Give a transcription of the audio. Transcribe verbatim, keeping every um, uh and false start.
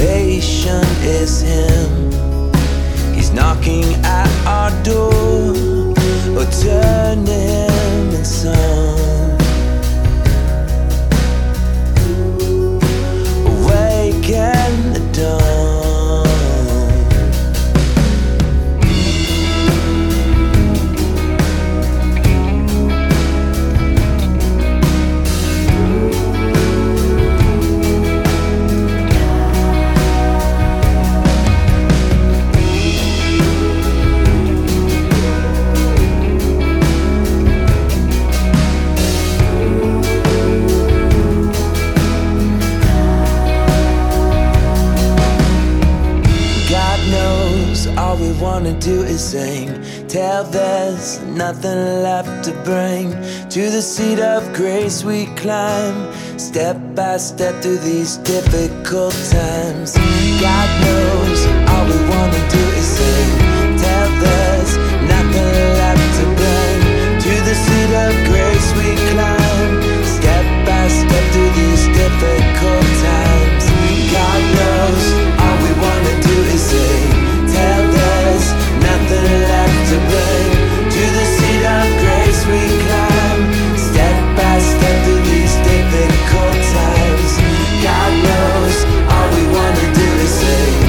salvation is Him. He's knocking at our door. Oh, turn to Him in song. Awaken the dawn. All we wanna do is sing, till there's nothing left to bring. To the seat of grace we climb, step by step through these difficult times. God knows all we wanna do